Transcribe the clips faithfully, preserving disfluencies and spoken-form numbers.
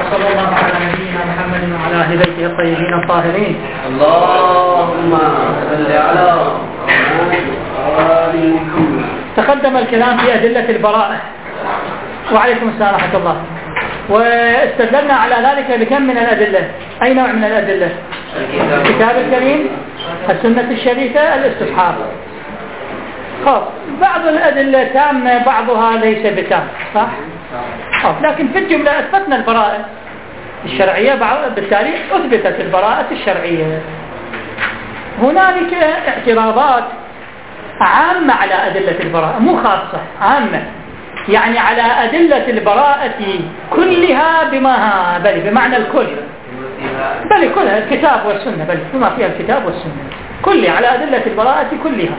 وصلى الله على نبينا محمد وعلى اهل بيته الطيبين الطاهرين. اللهم صل على آل محمد. تقدم الكلام في أدلة البراءة. وعليكم السلام ورحمة الله. واستدلنا على ذلك بكم من الأدلة؟ أي نوع من الأدلة؟ الكتاب الكريم، السنة الشريفة، الاستصحاب. خلاص، بعض الأدلة تامة، بعضها ليس بتام، صح؟ خلاص، لكن في الجملة أثبتنا البراءة الشرعية، بالتالي أثبتت البراءة الشرعية. هنالك اعتراضات عامة على أدلة البراءة، مو خاصة، عامة، يعني على أدلة البراءة كلها بما بل بمعنى الكل، بل كلها الكتاب والسنة، بل بما فيها الكتاب والسنة كلها، على أدلة البراءة كلها،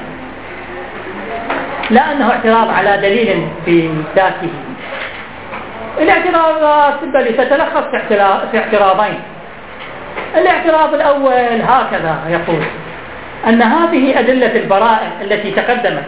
لا أنه اعتراض على دليل في ذاته. الاعتراضات بل تتلخص في اعتراضين. الاعتراض الأول هكذا يقول: أن هذه أدلة البراءة التي تقدمت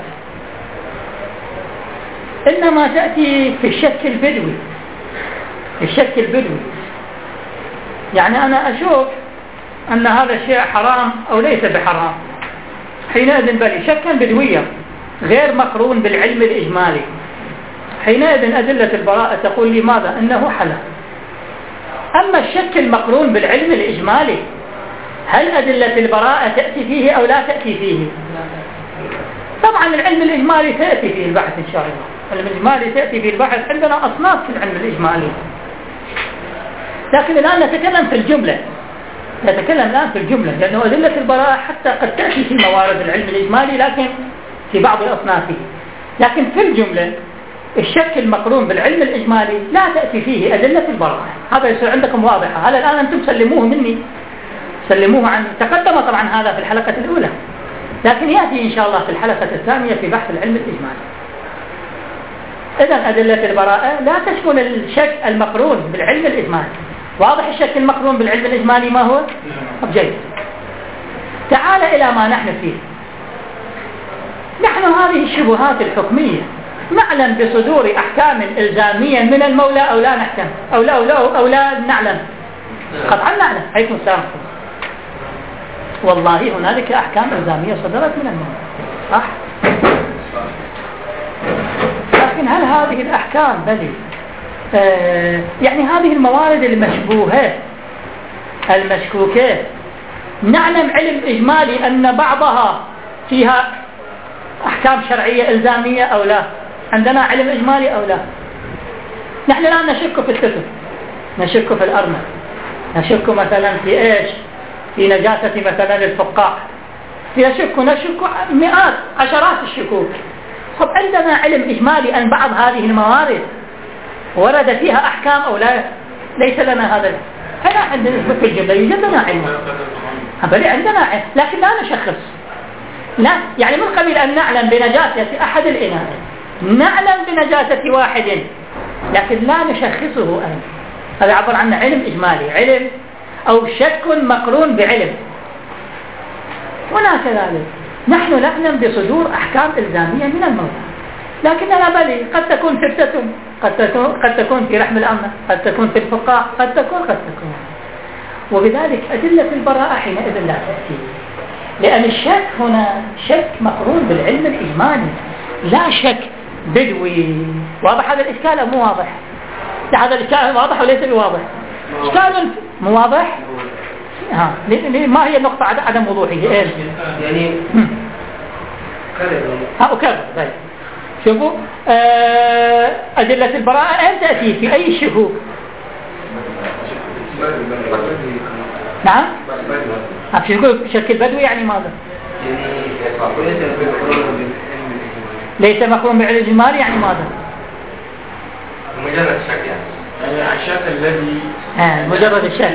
إنما تأتي في الشك البدوي، الشك البدوي، يعني أنا أشوف أن هذا الشيء حرام أو ليس بحرام، حينئذ بل شكا بدويا غير مقرون بالعلم الإجمالي، حينئذ أدلة البراءة تقول لي ماذا؟ أنه حلال. أما الشك المقرون بالعلم الإجمالي، هل أدلة البراءة تأتي فيه أو لا تأتي فيه؟ طبعا العلم الإجمالي تأتي فيه البحث إن شاء الله، العلم الإجمالي تأتي فيه البحث، عندنا أصناف في العلم الإجمالي، لكن الآن نتكلم في الجملة، نتكلم الآن في الجملة، لأنه أدلة البراءة حتى قد تأتي في موارد العلم الإجمالي لكن في بعض أصنافه، لكن في الجملة الشك المقرون بالعلم الإجمالي لا تأتي فيه أدلة البراءة. هذا يصير عندكم واضحة. هذا الآن أنتم سلموه مني، سلموه عن تقدم طبعا هذا في الحلقة الأولى، لكن يأتي إن شاء الله في الحلقة الثانية في بحث العلم الإجمالي. إذن أدلة البراءة لا تشمل الشك المقرون بالعلم الإجمالي. واضح الشك المقرون بالعلم الإجمالي ما هو؟ جيد. تعال إلى ما نحن فيه. نحن هذه الشبهات الحكمية نعلم بصدور أحكام إلزامية من المولى أو لا نحكم أو لا, أو لا, أو لا نعلم؟ قطعا نعلم. عليكم السلام. والله هنالك أحكام إلزامية صدرت من المولى، صح؟ لكن هل هذه الأحكام بلي آه يعني هذه الموارد المشبوهة المشكوكة نعلم علم إجمالي أن بعضها فيها أحكام شرعية إلزامية أو لا؟ عندنا علم إجمالي أو لا؟ نحن الآن نشك في الكتب، نشك في الأرمل، نشك مثلا في إيش؟ في نجاسة مثلا الفقاع، نشك نشك مئات عشرات الشكوك. طب عندنا علم إجمالي أن بعض هذه الموارد ورد فيها أحكام أو لا؟ ليس لنا هذا. هنا عندنا في الجملة يوجد لنا علم، بل عندنا علم لكن لا نشخص، لا يعني من قبيل أن نعلم بنجاسة أحد الإناء، نعلم بنجاسة واحد لكن لا نشخصه أيضا. هذا عبر عن علم إجمالي، علم أو شك مقرون بعلم. ولا كذلك نحن نعلم بصدور أحكام إلزامية من المولى، لكننا بلي قد تكون في التتم، قد تكون, قد تكون في رحم الأمة، قد تكون في الفقاع، قد تكون قد تكون وبذلك أدلة البراءة حينئذ لا تأتي، لأن الشك هنا شك مقرون بالعلم الإجمالي، لا شك بدوي. واضح هذا الإشكال أو مو واضح؟ هذا الإشكال واضح وليس بواضح؟ إشكال مو واضح؟ ها ما هي النقطة عدم وضوحية؟ إيش؟ يعني ها أكرر. طيب شوفوا أدلة البراءة أين تأتي؟ في أي الشكوك؟ نعم؟ في شك البدوي يعني ماذا؟ ليس مقرون بعلم الإجمالي يعني ماذا؟ مجرد الشك يعني الشك الذي آه مجرد الشك.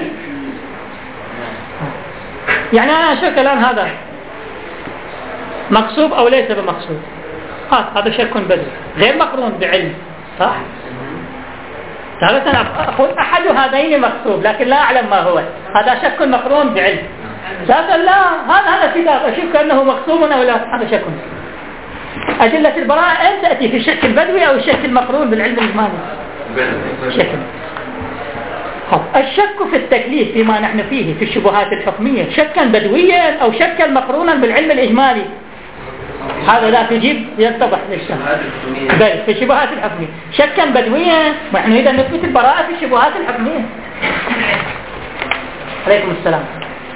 يعني أنا أشك الآن هذا مقصود أو ليس بمقصود، هذا شك بدوي غير مقرون بعلم، صح؟ ثالثا أقول أحد هذين مقصود لكن لا أعلم ما هو، هذا شك مقرون بعلم. ثالثا لا، هذا هذا كتاب أشك أنه مقصود أو لا، هذا شك. أدلة البراءة أين تأتي؟ في الشك البدوي أو الشك المقرون بالعلم الإجمالي؟ شك. الشك في التكليف فيما نحن فيه في الشبهات الحكمية شكا بدويا أو شكا مقرونا بالعلم الإجمالي، هذا لا تجيب يتضح للشك. بل في الشبهات الحكمية شكا بدويا، ونحن إذا نثبت البراءة في الشبهات الحكمية. عليكم السلام.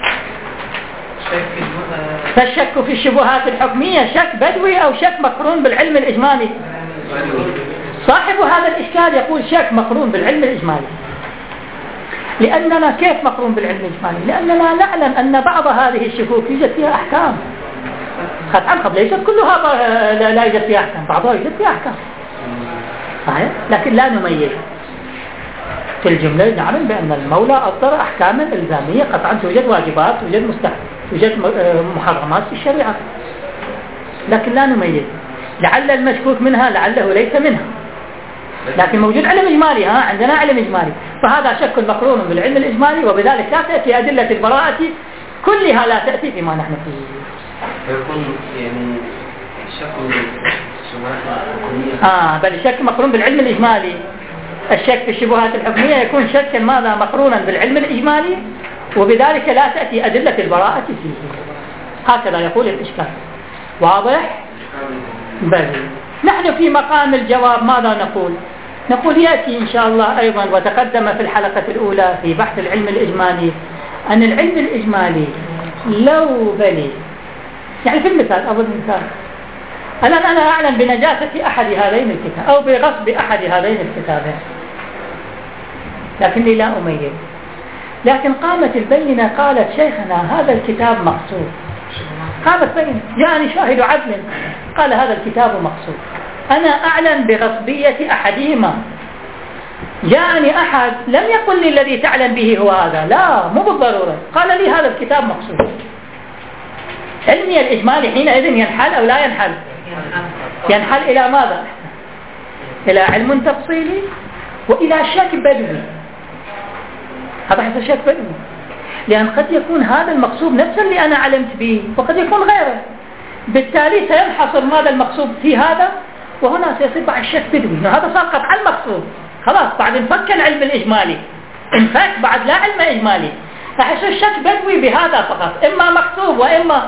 فالشك في الشبهات الحكمية شك بدوي أو شك مقرون بالعلم الإجمالي. صاحب هذا الإشكال يقول شك مقرون بالعلم الإجمالي. لأننا كيف مقرون بالعلم الإجمالي؟ لأننا نعلم أن بعض هذه الشكوك يوجد فيها أحكام قطعا، قبل ليست كلها لا يوجد فيها أحكام، بعضها يوجد فيها أحكام صحيح، لكن لا نميز. في الجملة نعلم بأن المولى أصدر أحكاما إلزامية قطعا، توجد واجبات، توجد مستحب، توجد محرمات في الشريعة، لكن لا نميز. لعل المشكوك منها لعله ليس منها، لكن موجود علم إجمالي. ها عندنا علم إجمالي، فهذا شك مقرون بالعلم الإجمالي، وبذلك لا تأتي أدلة البراءة كلها، لا تأتي فيما نحن فيه. فيكون يعني الشك آه بل الشك مقرون بالعلم الإجمالي. الشك في الشبهات الحكمية يكون شكا ماذا مقرونا بالعلم الإجمالي، وبذلك لا تأتي أدلة البراءة فيه. هكذا يقول الإشكال. واضح؟ بل نحن في مقام الجواب ماذا نقول؟ نقول يأتي إن شاء الله أيضا، وتقدم في الحلقة الأولى في بحث العلم الإجمالي أن العلم الإجمالي لو بلي، يعني في المثال أظن مثال الآن أنا أعلم بنجاسة أحد هذين الكتاب أو بغصب أحد هذين الكتابين، لكني لا أميز. لكن قامت البينة قالت شيخنا هذا الكتاب مقصود، قامت بينة جاءني شاهد عدل قال هذا الكتاب مقصود، أنا أعلم بغصبية أحدهما. جاءني أحد لم يقل لي الذي تعلم به هو هذا، لا مو بالضرورة، قال لي هذا الكتاب مقصود. علمي الإجمالي حينئذ ينحل أو لا ينحل؟ ينحل إلى ماذا؟ إلى علم تفصيلي وإلى شك بدوي. هذا حصل شك بدوي، لأن قد يكون هذا المقصود نفس اللي أنا علمت به وقد يكون غيره، بالتالي سينحصر ماذا المقصود في هذا، وهنا سيصير بعد الشك بدوي. هذا صار قطعا المقصود، خلاص بعد انفك العلم الإجمالي، انفك بعد لا علم إجمالي، فحصل الشك بدوي بهذا فقط، إما مقصود وإما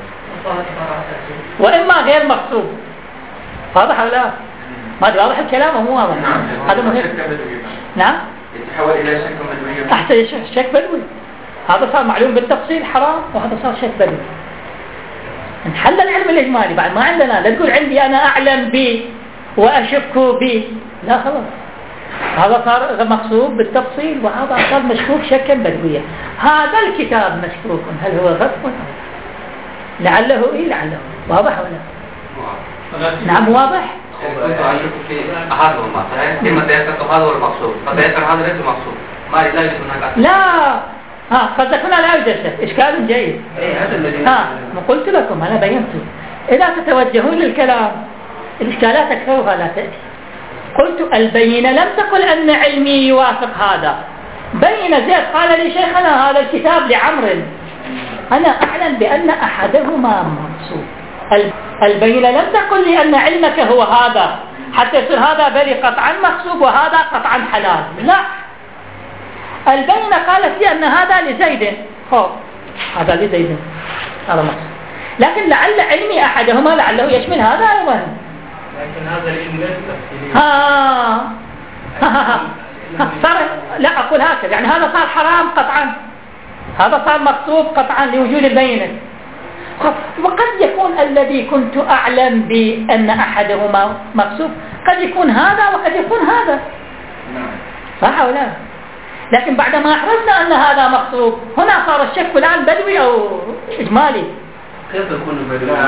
وإما غير مقصود. واضح ولا لا؟ ما ادري واضح الكلام او مو واضح؟ هذا مهم. نعم يتحول الى شك بدوي. احسن شك بدوي، هذا صار معلوم بالتفصيل حرام، وهذا صار شك بدوي. انحل العلم الاجمالي، بعد ما عندنا لا تقول عندي انا اعلم به واشك به، لا خلاص هذا صار مقصود بالتفصيل، وهذا صار مشكوك شكا بدويا. هذا الكتاب مشكوك، هل هو غصب او لعله ايه لعله؟ واضح ولا؟ نعم واضح. كنت أشك في هذا المقصود، لما تيسر هذا هو المقصود، فتيسر هذا ليس المقصود، ما لا يوجد هناك. لا ها قد تكون لا يوجد شك، إشكال جيد. ها ما قلت لكم أنا بينت، إذا تتوجهون للكلام الإشكالات أكثرها لا تأتي. قلت البينة لم تقل أن علمي يوافق هذا، بين زيد قال لي شيخنا هذا الكتاب لعمر، أنا أعلم بأن أحدهما مقصود. البينة لم تقل لي أن علمك هو هذا حتى يصير هذا بلي قطعا مقصود وهذا قطعا حلال، لا، البينة قالت لي أن هذا لزيد، هو هذا لزيد هذا مقصود، لكن لعل علمي أحدهما لعله يشمل هذا أيضا. لكن هذا العلم ليس تفصيلي. ها ها ها صار لا أقول هكذا، يعني هذا صار حرام قطعا، هذا صار مقصود قطعا لوجود البينة. وقد يكون الذي كنت أعلم بأن أحدهما مقصود قد يكون هذا وقد يكون هذا، صح أو لا؟ لكن بعدما عرفنا أن هذا مقصود هنا صار الشك الآن بدوي أو إجمالي. كيف يكون بدوي؟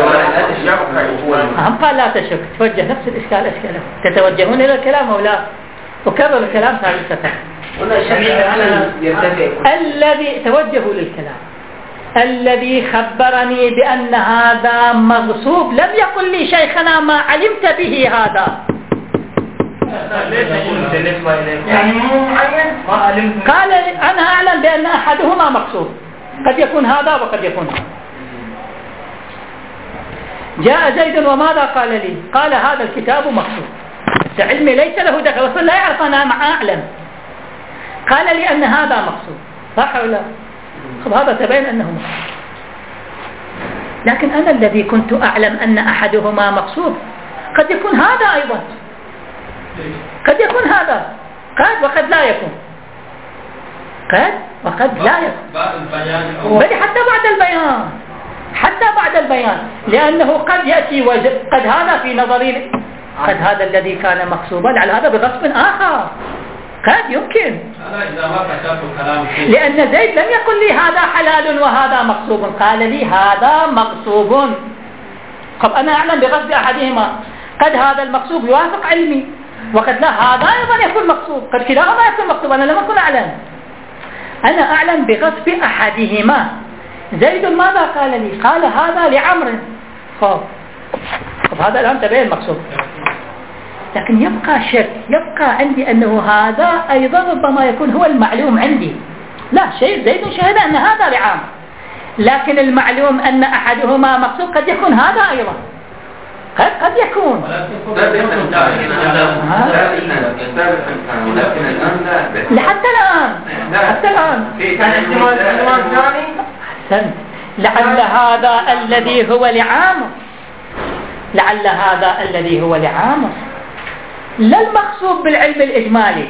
هم قال لا تشك، توجه نفس الإشكال أشكاله، تتوجهون إلى الكلام أو لا؟ وكرر الكلام ثالثة. الذي توجهوا للكلام الذي خبرني بأن هذا مغصوب لم يقل لي شيخنا ما علمت به هذا، قال أنا أعلم بأن أحدهما مقصود، قد يكون هذا وقد يكون هذا. جاء زيد وماذا قال لي؟ قال هذا الكتاب مقصود، علمي ليس له دخل، وصل لا يعرف أنا مع أعلم، قال لي أن هذا مقصود، صح ولا لا؟ طب هذا تبين أنه مقصود، لكن أنا الذي كنت أعلم أن أحدهما مقصود قد يكون هذا أيضا، قد يكون هذا، قد وقد لا يكون، قد وقد لا يكون، بل حتى بعد البيان، حتى بعد البيان، لأنه قد يأتي قد هذا في نظري قد هذا الذي كان مقصوبا على هذا بغصب آخر، قد يمكن، لأن زيد لم يقل لي هذا حلال وهذا مغصوب، قال لي هذا مغصوب. طب أنا أعلم بغصب أحدهما، قد هذا المغصوب يوافق علمي، وقد لا هذا أيضا يكون مغصوب، قد كلاهما يكون مغصوب، أنا لم أكن أعلم، أنا أعلم بغصب أحدهما. زيد ماذا قال لي؟ قال هذا لعمر. طب هذا الآن تبين المقصود، لكن يبقى شك، يبقى عندي أنه هذا أيضا ربما يكون هو المعلوم عندي. لا شيء، زيد شهد أن هذا لعام، لكن المعلوم أن أحدهما مقصود قد يكون هذا أيضا، قد قد يكون، لحتى الآن حتى الآن أحسنت، لعل هذا الذي هو لعامر، لعل هذا الذي هو لعامر لا المقصود بالعلم الإجمالي.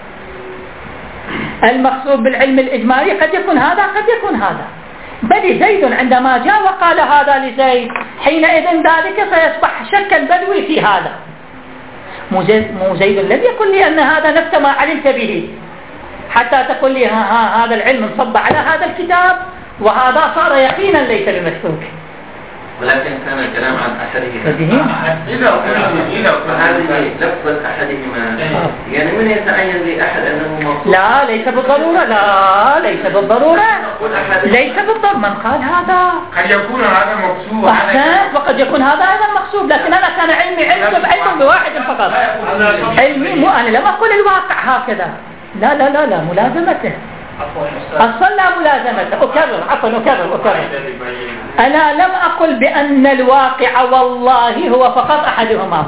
المقصود بالعلم الإجمالي قد يكون هذا قد يكون هذا، بل زيد عندما جاء وقال هذا لزيد حينئذ ذلك سيصبح شك البدوي في هذا. مو زيد لم يقل لي أن هذا نفس ما علمت به حتى تقول لي ها ها هذا العلم انصب على هذا الكتاب وهذا صار يقينا ليس بمشكوك، ولكن كان الكلام عن أحدهما. إذا فهذه لفظة أحدهما يعني من يتعين لأحد أنه مقصود؟ لا ليس بالضرورة، لا ليس بالضرورة، ليس بالضرورة. من قال هذا قد يكون هذا مقصود أحسن، وقد يكون هذا أيضا مقصود، لكن أنا كان علمي علم بعلم بواحد فقط، علمي مو أنا لم أقول الواقع هكذا، لا لا لا لا ملازمته أصلا لا ملازمته. أكرر عفوا أكرر أكرر أنا لم أقل بأن الواقع والله هو فقط أحدهما،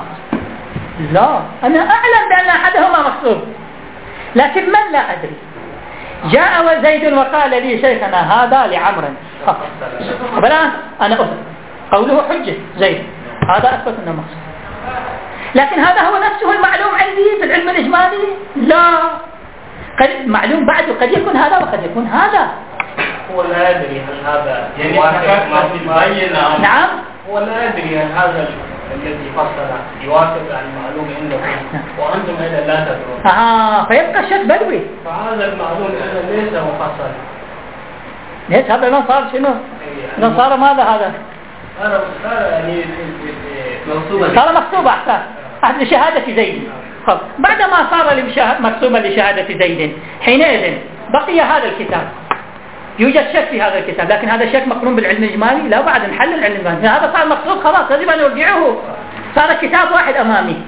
لا أنا أعلم بأن أحدهما مقصود، لكن من لا أدري. جاء وزيد وقال لي شيخنا هذا لعمر فقط، فالآن أنا أثبت قوله حجة زيد، هذا أثبت أنه مقصود، لكن هذا هو نفسه المعلوم عندي في العلم الإجمالي؟ لا، قد معلوم بعده قد يكون هذا وقد يكون هذا. هو لا يدري هل هذا يعني نعم هو لا يدري هل هذا الذي فصل يوافق المعلوم عنده وأنتم أيضا لا تدرون. آه فيبقى الشك بدوي، فهذا المعلوم ليس مفصل. ليش هذا ما صار شنو؟ ما صار ماذا هذا؟ هذا صار يعني صار مكتوب أحسن أحد لشهادة زيد. خب بعدما صار مكتوبا لشهادة زيد حينئذ بقي هذا الكتاب، يوجد شك في هذا الكتاب، لكن هذا الشك مقرون بالعلم الإجمالي، لا بعد نحل العلم الإجمالي، هذا صار مقصود خلاص يجب أن نرجعه، صار كتاب واحد أمامي،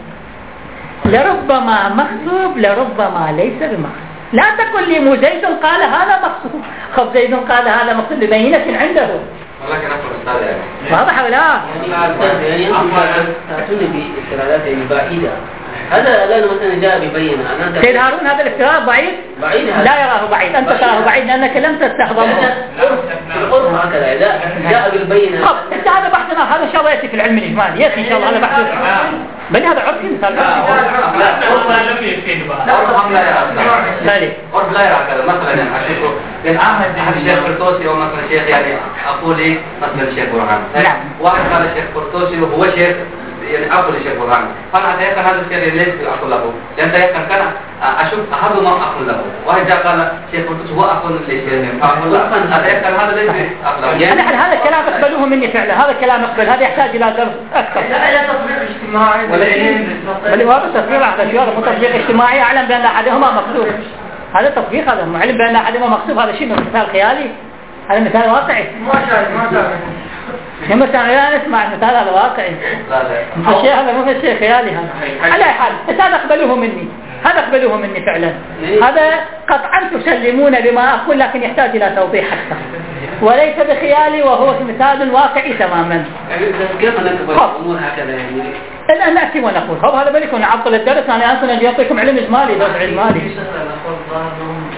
لربما مخصوب لربما ليس بمخصوب. لا تقل لي مو زيد قال هذا مخصوب، خب زيد قال هذا مخصوب ببينة عنده، ولكن أقول أستاذ يعني واضح ولا لا؟ يعني أنتم تأتوني باسترادات بعيدة، هذا لا مثلا جاء ببينة. سيد هارون هذا الافتراض ضعيف؟ بعيد، لا يراه بعيد، أنت تراه بعيد لأنك لم تستخدمه. القرب هكذا إذا جاء بالبينة. طب أنت هذا بحثنا، هذا إن شاء الله يأتي في العلم الإجمالي، يأتي إن شاء الله هذا بحث بل هذا عرفي مثال. لا لا لم يفيد بقى. لا لا قرب لا يرى كذا مثلا يعني أشوفه بين أحد أحد الشيخ فرتوسي أو مثلا شيخ يعني أقول إيه مثلا الشيخ برهان. نعم. واحد قال الشيخ فرتوسي وهو شيخ يعني أقول الشيخ برهان، فأنا أتيقن هذا الشيء ليس أقول له، لأن أتيقن كان أشوف هذا ما أقول له، واحد جاء قال الشيخ فرتوسي هو أقول للشيخ، فأقول له أتيقن هذا ليس أقول له. يعني هذا الكلام اقبلوه مني فعلا، هذا الكلام اقبل، هذا يحتاج إلى درس أكثر. لا لا تطبيق اجتماعي بل هو هذا تطبيق هذا شيء، هذا تطبيق اجتماعي أعلم بأن أحدهما مقصود، هذا تطبيق، هذا علم بأن أحدهما مقصود، هذا شيء مثال خيالي، هذا مثال واقعي. ما شاء ما شاء لما لا نسمع المثال هذا واقعي، الشيء هذا مو شيء خيالي، هذا على حال هذا اقبلوه مني، هذا اقبلوه مني فعلا، هذا قطعا تسلمون بما أقول، لكن يحتاج إلى توضيح أكثر وليس بخيالي، وهو مثال واقعي تماما. كيف نقبل الأمور هكذا يعني؟ الآن نأتي ونقول هذا بل يكون عطل الدرس، أنا أصلا أجي أعطيكم علم إجمالي درس علم مالي.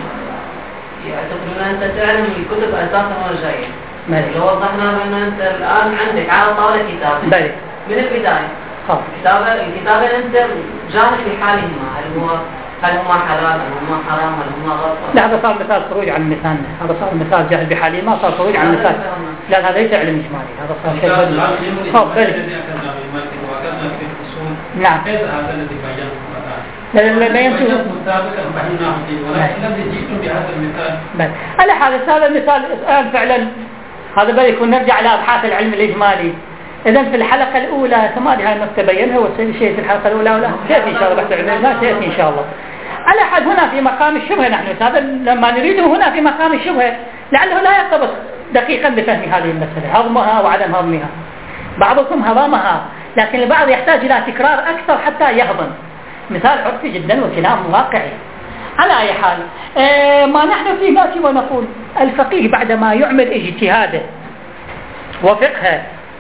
يعتقدون أنت تعلم الكتب أساسا ولا شيء. بلي. لو وضحنا بأن أنت الآن عندك على طاولة كتاب. بلي. من البداية. خلاص. الكتابة الكتابة أنت جاهل في حالهما، هل هو هل هما حلال هل هما حرام هل هما غلط؟ لا هذا صار مثال خروج عن مثالنا، هذا صار مثال جاهل بحاله، ما صار خروج عن مثال. لا هذا ليس علم إجمالي، هذا صار شيء بديهي. خلاص بلي. نعم. لا بينته بل على حادث هذا المثال الآن فعلا هذا بل يكون نرجع إلى أبحاث العلم الإجمالي. إذن في الحلقة الأولى ثمانية هاي النقطة بينها والشيء في الحلقة الأولى ولا سيأتي إن شاء الله بحث العلم الإجمالي سيأتي إن شاء الله. على حد هنا في مقام الشبهة نحن هذا لما نريده هنا في مقام الشبهة لعله لا يرتبط دقيقا بفهم هذه المسألة هضمها وعدم هضمها. بعضكم هضمها لكن البعض يحتاج إلى تكرار أكثر حتى يهضم. مثال عرفي جدا وكلام واقعي. على أي حال آه ما نحن فيه ناتي ونقول الفقيه بعدما يعمل اجتهاده وفقهه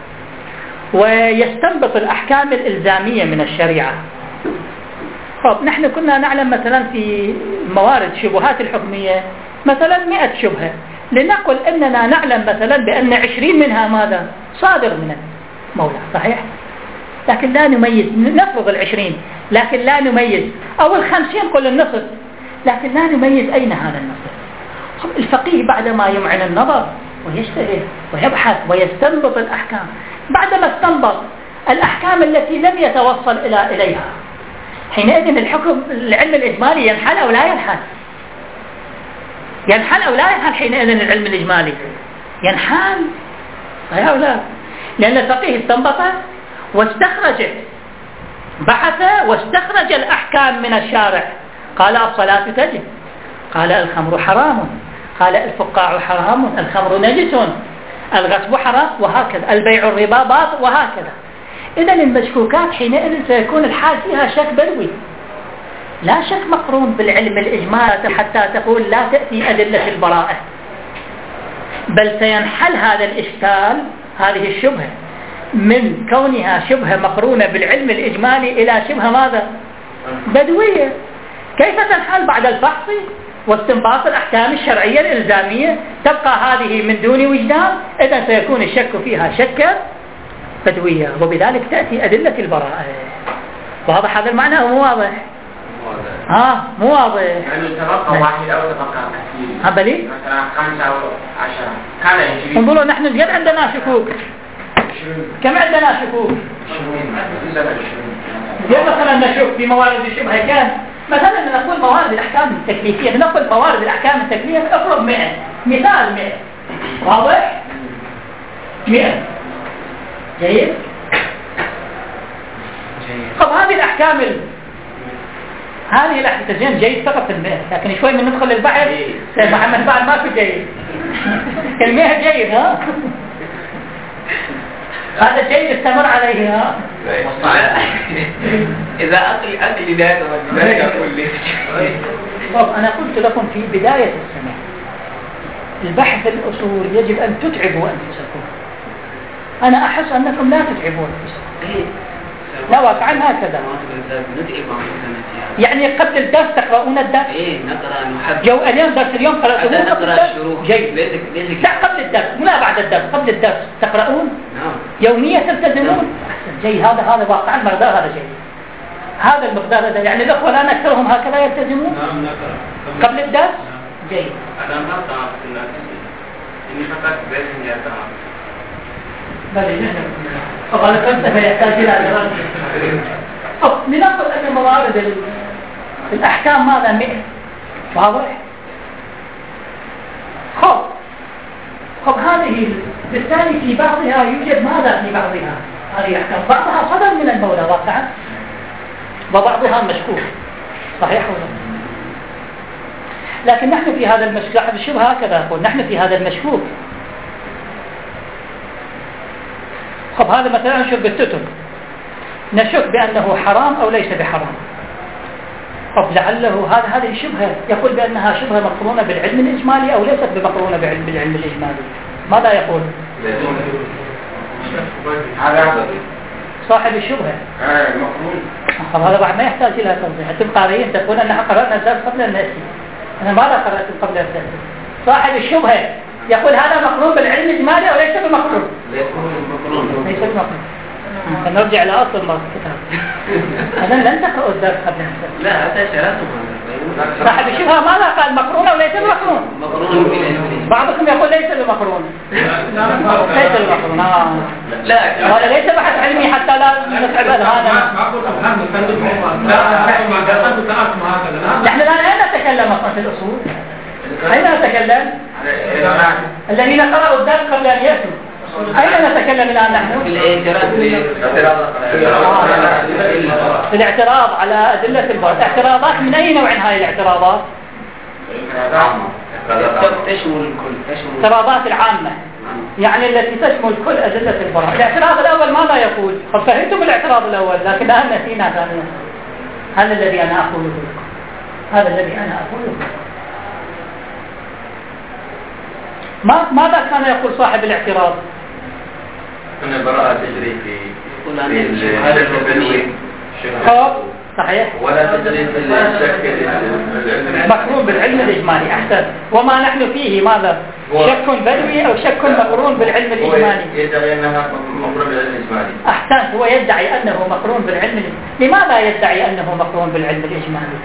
ويستنبط الأحكام الإلزامية من الشريعة. طب نحن كنا نعلم مثلا في موارد شبهات الحكمية مثلا مئة شبهة، لنقل أننا نعلم مثلا بأن عشرين منها ماذا صادر من المولى صحيح، لكن لا نميز. نفرض العشرين لكن لا نميز، أو الخمسين قل النصف لكن لا نميز أين هذا النصف. الفقيه بعدما يمعن النظر ويجتهد ويبحث ويستنبط الأحكام، بعدما استنبط الأحكام التي لم يتوصل إلى إليها، حينئذ الحكم العلم الإجمالي ينحل أو لا ينحل؟ ينحل أو لا ينحل حينئذ العلم الإجمالي؟ ينحل صحيح أو لا؟ لأن الفقيه استنبط واستخرج، بحث واستخرج الأحكام من الشارع. قال الصلاة تجب، قال الخمر حرام، قال الفقاع حرام، الخمر نجس، الغصب حرام، وهكذا البيع الربا باطل وهكذا. إذن المشكوكات حينئذ سيكون الحال فيها شك بدوي، لا شك مقرون بالعلم الإجمالي حتى تقول لا تأتي أدلة البراءة، بل سينحل هذا الإشكال هذه الشبهة من كونها شبهة مقرونة بالعلم الإجمالي إلى شبهة ماذا؟ بدوية. كيف تنحل بعد الفحص واستنباط الأحكام الشرعية الإلزامية؟ تبقى هذه من دون وجدان، إذن سيكون الشك فيها شكا بدوية، وبذلك تأتي أدلة البراءة. واضح هذا المعنى أو مو واضح؟ ها مو واضح. يعني تبقى واحد أو تبقى كثير. هبلي؟ مثلا خمسة أو عشرة. كان عشرين. انظروا نحن زين عندنا شكوك. كم عندنا شكوك؟ زين مثلا نشوف في موارد الشبهة كان مثلا نقول موارد الأحكام التكليفية، نقول موارد الأحكام التكليفية أفرض مئة، مثال مئة، واضح؟ مئة جيد؟ طب هذه الأحكام ال... هذه الأحكام جيد فقط في المئة، لكن شوي من ندخل البحر سيد محمد بعد ما في جيد. المئة جيد ها؟ هذا شيء يستمر عليه ها؟ إذا أقل أقل ذات والبداية كله. طب أنا قلت لكم في بداية السنة البحث الأصول يجب أن تتعبوا أنفسكم. أنا أحس أنكم لا تتعبوا أنفسكم. لا واقعا هكذا. يعني قبل الدرس تقرؤون الدرس؟ إيه نقرأ نحب. جو اليوم درس اليوم قرأتوه قبل الدرس؟ جيد. لا قبل الدرس لا بعد الدرس، قبل الدرس تقرؤون؟ نعم. يوميا تلتزمون؟ جيد، هذا هذا واقعا مقدار هذا جيد. هذا المقدار هذا يعني الأخوة الآن أكثرهم هكذا يلتزمون؟ نعم نقرأ. قبل الدرس؟ جيد. أنا ما أعرف الناس. إني فقط بس إني أتعرف. بلى طبعا الفلسفة يحتاج إلى دراسة. طب لنقل أن موارد الأحكام ماذا مئة، واضح؟ خب خب هذه بالتالي في بعضها يوجد ماذا في بعضها؟ هذه الأحكام بعضها صدر من المولى واقعا وبعضها مشكوك صحيح ولا؟ لكن نحن في هذا المشكوك الشبهة هكذا أقول، نحن في هذا المشكوك. خب هذا مثلا نشك بالتتر، نشك بأنه حرام أو ليس بحرام. طب لعله هذا هذه الشبهة يقول بأنها شبهة مقرونة بالعلم الإجمالي أو ليست بمقرونة بالعلم بالعلم الإجمالي. ماذا يقول؟ صاحب الشبهة مقرون. طب هذا بعد ما يحتاج إلى توضيح. أنتم قارئين تقول أنها قرأنا الدرس قبل أن نأتي، أنا ماذا قرأت قبل أن تأتي؟ صاحب الشبهة يقول هذا مقرون بالعلم الإجمالي أو ليس بمقرون؟ ليس بمقرون. نرجع لأصل الكتاب. أنا لن تقرأ الدرس قبل هذا. لا هذا شرطه. صاحب الشبهة ماذا قال مقرون أو ليس بمقرون؟ مقرون بالعلم. بعضكم يقول ليس بمقرون. ليس بمقرون. آه. لا هذا ليس بحث علمي حتى لا نتعب أذهاننا. نحن الآن أين نتكلم أصلا في الأصول؟ أين نتكلم؟ الذين قرأوا الدرس قبل أن يأتوا. أين نتكلم الآن نحن؟ في الاعتراض على أدلة البراءة. اعتراضات من أي نوع هذه الاعتراضات؟ تشمل الكل. اعتراضات العامة يعني التي تشمل كل أدلة البراءة. الاعتراض الأول ماذا يقول؟ قد فهمتم الاعتراض الأول لكن الآن نسينا ثانيا. هذا الذي أنا أقوله لكم. هذا الذي أنا أقوله لكم. ما ماذا كان يقول صاحب الاعتراض؟ أن البراءة تجري في هذا البدوي صحيح ولا تجري في الشك مقرون بالعلم الإجمالي. أحسن. وما نحن فيه ماذا؟ شك بدوي أو شك مقرون بالعلم الإجمالي. يدعي أنها مقرون بالعلم الإجمالي. أحسن. هو يدعي أنه مقرون بالعلم الإجمالي. لماذا يدعي أنه مقرون بالعلم الإجمالي؟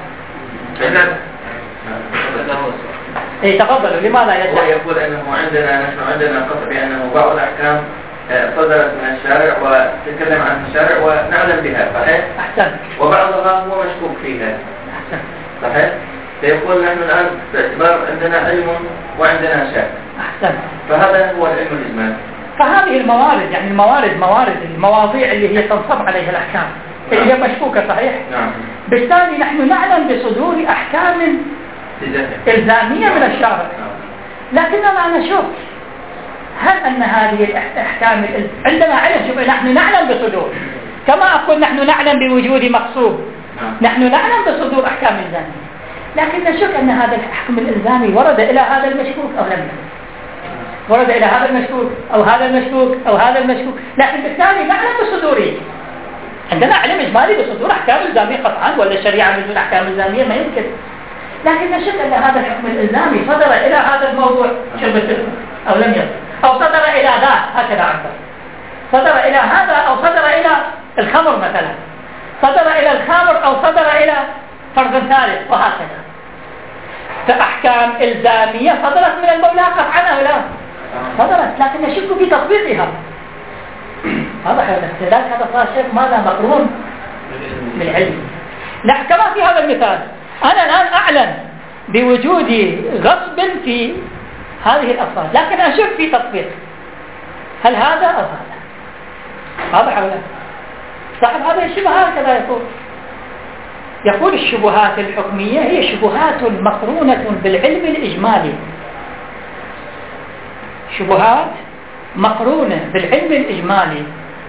إيه تفضلوا. لماذا يدعي؟ هو يقول أنه عندنا نحن عندنا قطع بأنه بعض الأحكام صدرت من الشارع وتكلم عن الشارع ونعلم بها صحيح؟ أحسن. وبعضها هو مشكوك فيها. أحسن. صحيح؟ فيقول نحن الآن باعتبار عندنا علم وعندنا شك. أحسن. فهذا هو العلم الإجمالي. فهذه الموارد يعني الموارد موارد المواضيع اللي هي تنصب عليها الأحكام اللي هي مشكوكة صحيح؟ نعم. بالتالي نحن نعلم بصدور أحكام إلزامية من الشارع لكننا نشوف هل أن هذه الأحكام عندنا علم. شوف نحن نعلم بصدور كما أقول نحن نعلم بوجود مقصود. نحن نعلم بصدور أحكام إلزامية لكن نشك أن هذا الحكم الإلزامي ورد إلى هذا المشكوك أو لم يرد. ورد إلى هذا المشكوك أو هذا المشكوك أو هذا المشكوك لكن بالتالي نعلم بصدوره. عندنا علم إجمالي بصدور أحكام إلزامية قطعا ولا الشريعة بدون أحكام إلزامية ما يمكن. لكن نشك أن هذا الحكم الإلزامي صدر إلى هذا الموضوع شرب التلك أو لم يصدر أو صدر إلى ذا هكذا عبر صدر إلى هذا أو صدر إلى الخمر مثلا صدر إلى الخمر أو صدر إلى فرض ثالث وهكذا. فأحكام إلزامية صدرت من المولى قطعا أو لا صدرت لكن نشك في تطبيقها. هذا حول الاختلاف. هذا صار شيء ماذا مقرون بالعلم. لا كما في هذا المثال أنا الآن أعلم بوجود غصب في هذه الأفراد لكن أشك في تطبيق هل هذا أو هذا. هذا حوله صاحب هذه الشبهات كذا يقول يقول الشبهات الحكمية هي شبهات مقرونة بالعلم الإجمالي. شبهات مقرونة بالعلم الإجمالي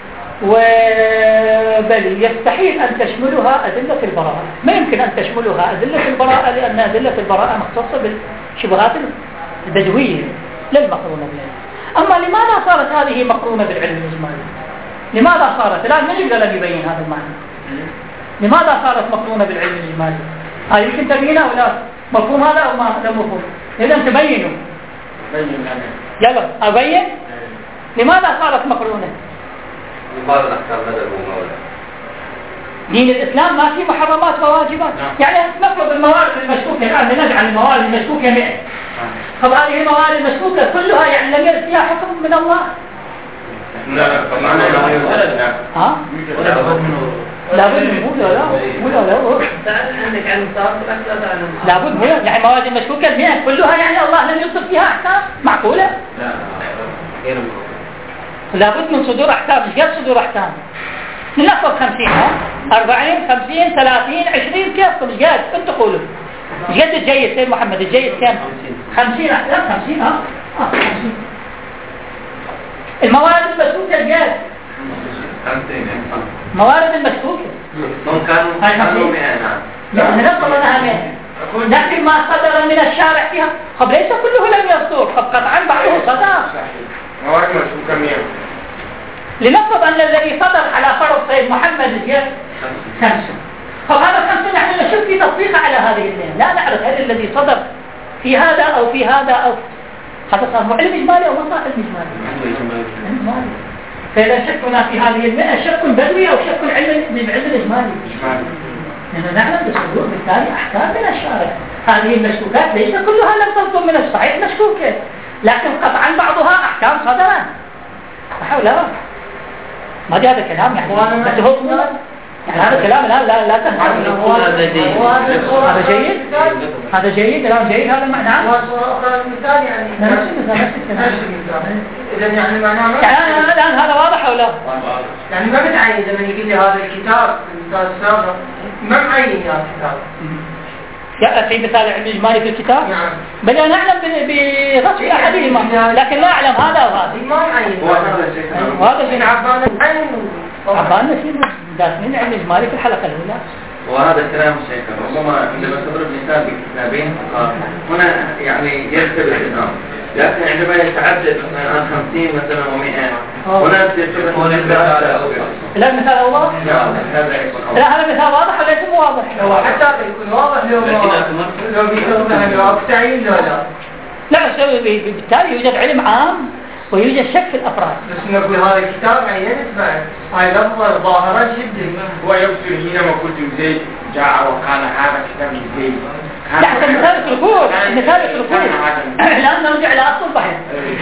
وبل يستحيل أن تشملها أدلة البراءة. ما يمكن أن تشملها أدلة البراءة لأن أدلة البراءة مختصة بالشبهات البدوية للمقرونة بالعلم. أما لماذا صارت هذه مقرونة بالعلم الإجمالي؟ لماذا صارت؟ الآن من يقدر أن يبين هذا المعنى؟ لماذا صارت مقرونة بالعلم الإجمالي؟ هاي يمكن تبينها ولا مفهوم هذا أو ما لا مفهوم؟ إذا تبينوا. يلا أبين لماذا صارت مقرونة؟ لماذا الأحكام بدل ومولى؟ دين الإسلام ما في محرمات وواجبات. يعني نفرض الموارد المشكوكة الآن نجعل الموارد المشكوكة مئة. طب هذه الموارد المشكوكة كلها يعني لم يرد فيها حكم من الله. لا طبعا لا. ها؟ لابد من ولا لا ولا لا. عندك علم صار لابد ولا يعني موارد المشكوكة المئة كلها يعني الله لم يصدر فيها أحكام معقولة؟ لا غير لابد من صدور أحكام. مش قد صدور أحكام نلفظ خمسين ها أربعين خمسين ثلاثين عشرين كيف مش قد أنت قولوا مش قد الجيد سيد محمد الجيد كم خمسين أحكام خمسين ها آه. خمسين. الموارد المشكوكة قد موارد المشكوكة ممكن كانوا مئة. نعم نفضل أنها مئة لكن ما صدر من الشارع فيها طب ليس كله لم يصدر طب قطعا بعضه صدر موارد مشكوكة مئة. لنفرض أن الذي صدر على فرض سيد محمد الجيد خمسة. طب هذا خمسة نحن نشوف في تطبيقه على هذه الاثنين لا نعرف هل الذي صدر في هذا أو في هذا أو هذا صار علم إجمالي أو ما صار علم إجمالي؟ إجمالي. فإذا شكنا في هذه المئة شك بدوي أو شك علم علم الإجمالي؟ لأننا نعلم بالصدور بالتالي أحكام من الشارع. هذه المشكوكات ليس كلها لم تصدر من الصحيح مشكوكة، لكن قطعا بعضها أحكام صدرا. أحاول ما جاء هذا الكلام يعني يعني هذا الكلام لا لا لا تفهم. هذا جيد هذا جيد كلام جيد هذا معنى مثال يعني نفس المثال. إذا يعني معناه يعني الآن هذا واضح أو لا؟ يعني ما متعين لما يقول لي هذا الكتاب المثال السابق ما معين يا الكتاب. في مثال علم إجمالي في الكتاب؟ نعم. بل أنا أعلم بغصب أحدهما لكن لا أعلم هذا أو هذا. ما معين. وهذا شيء عبان معين. عبان نسيب داخلين علم إجمالي في الحلقة الأولى. وهذا الكلام شيخ ربما عندما تضرب مثال بكتابين هنا يعني يختلف الأمر، لكن عندما يتعدد مثلا خمسين مثلا ومئة هنا يصير لا مثال واضح؟ لا هذا مثال واضح ولا يكون واضح؟ هو حتى يكون واضح لو لو بيقولون لو أبتعين لو لا لا بس بالتالي يوجد علم عام ويوجد شك في الأفراد. بس نقول هذا الكتاب يعني ينتبع هاي لفظة ظاهرة جدا. هو يقصد حينما قلت زيد جاء وقال هذا كتاب زيد. لا حتى مثال الركود مثال الركود الآن نرجع لأصل البحث.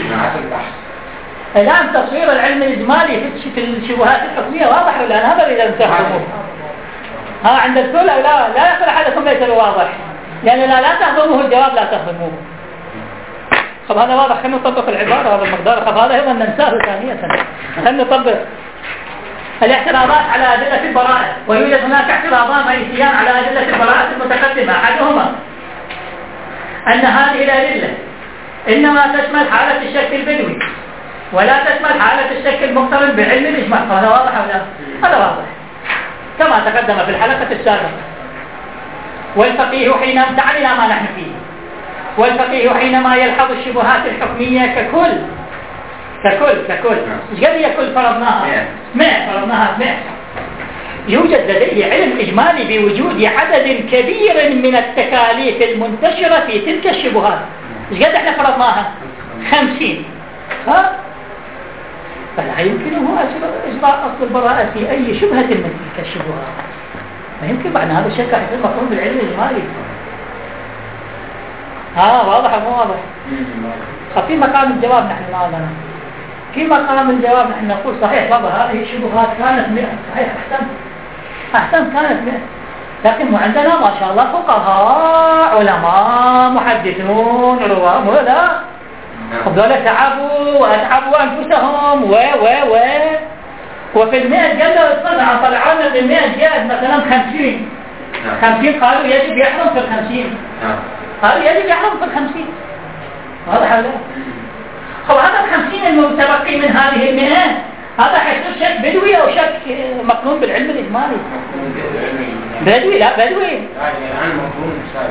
الآن تصوير العلم الإجمالي في الشبهات الحكمية واضح ولا لا؟ هذا إذا انتهوا ها عند الكل أو لا لا يقول أحدكم ليس واضح لأن لا لا تهضمه الجواب لا تهضموه. طب هذا واضح. خلينا نطبق العبارة هذا المقدار. طب هذا أيضا ننساه ثانية. خلينا نطبق الاعتراضات على أدلة البراءة. ويوجد هناك اعتراضان رئيسيان على أدلة البراءة المتقدمة. أحدهما أن هذه الأدلة إنما تشمل حالة الشك البدوي ولا تشمل حالة الشك المقترن بعلم الإجمال. هذا واضح أو لا؟ هذا واضح كما تقدم في الحلقة السابقة. والفقيه حين امتعن إلى ما نحن فيه والفقيه حينما يلحظ الشبهات الحكمية ككل ككل ككل ايش قد هي كل فرضناها مئة فرضناها مئة يوجد لديه علم إجمالي بوجود عدد كبير من التكاليف المنتشرة في تلك الشبهات. ايش قد احنا فرضناها خمسين ها فلا يمكنه إجراء أصل البراءة في أي شبهة من تلك الشبهات. ما يمكن معنى هذا الشيء كان يكون مفهوم بالعلم الإجمالي. ها واضح أو مو واضح؟ في مقام الجواب نحن ماذا في مقام الجواب نحن نقول صحيح بابا هذه الشبهات كانت مئة صحيح أحسن أحسن كانت مئة لكن عندنا ما شاء الله فقهاء علماء محدثون رواه ولا هذول تعبوا وأتعبوا أنفسهم و و و وفي المئة قالوا الصنعة طلعنا في المئة جاءت مثلا خمسين خمسين قالوا يجب يحرم في الخمسين قالوا يجب يحرم في الخمسين. هذا حاله هو هذا الخمسين المتبقي من هذه المئة هذا حيصير شك بدوي أو شك مقنون بالعلم الإجمالي بدوي لا بدوي الآن مفهوم مسائل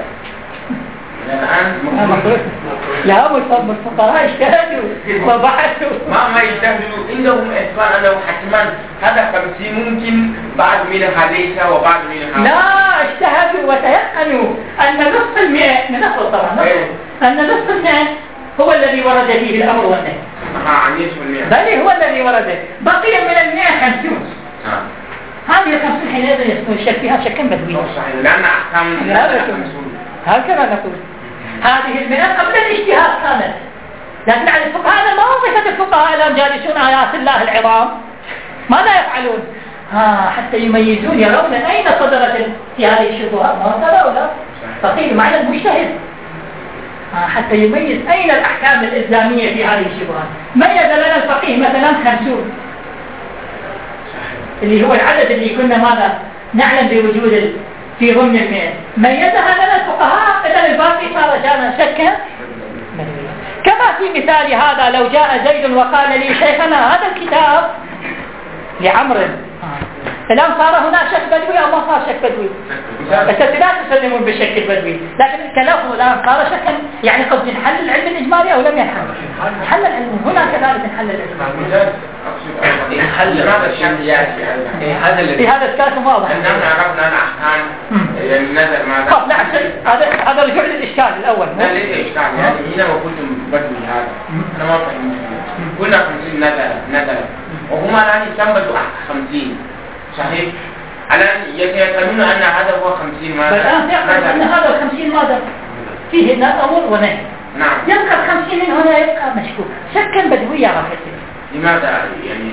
لا الفقهاء اجتهدوا وبحثوا ما ما يجتهدوا عندهم إثبات أنه حتما هذا خمسين ممكن بعد منها ليس وبعد منها لا اجتهدوا وتيقنوا أن نصف المئة من أصل طبعا أن نصف المئة هو الذي ورد فيه الأمر والنهي بل هو الذي ورد بقي من المئة خمسون هذه الخمسون حينئذ يكون الشك فيها شكا بدويا لأن أحكام هكذا نقول هذه المئة قبل الاجتهاد كانت لكن على الفقهاء ما وظيفة الفقهاء الآن جالسون آيات الله العظام ماذا يفعلون؟ ها حتى يميزون يرون أين صدرت في هذه الشبهات ما هكذا ولا فقيه معنى المجتهد حتى يميز أين الأحكام الإسلامية في هذه الشبهات. ميز لنا الفقيه مثلا خمسون اللي هو العدد اللي كنا ماذا نعلم بوجود في ضمن المئة ميزها لنا الفقهاء إذن الباقي صار كان شكا. كما في مثال هذا لو جاء زيد وقال لي شيخنا هذا الكتاب لعمر الآن صار هنا شك بدوي أو ما صار شك بدوي بس لا تسلمون بالشك البدوي لكن الكلام الآن صار شكا يعني قد ينحل العلم الإجمالي أو لم ينحل حل العلم هنا كذلك انحل العلم. هل لماذا الشك ياتي هذا اللي في هذا إشكال واضح. أننا عرفنا الأحكام يعني نزل ماذا؟ طب لا هذا هذا رجوع للإشكال الأول. لا ليس إشكال يعني هنا وكنتم بدوا هذا أنا ما فهمت. قلنا خمسين نزل نزل وهما الآن يثبتوا خمسين صحيح؟ الآن يتيقنون أن هذا هو خمسين ماذا؟ الآن يعتقد أن هذا الخمسين ماذا؟ فيه أمر ونهي. نعم. يبقى الخمسين من هنا يبقى مشكوك شكا بدوية راحتين. لماذا يعني؟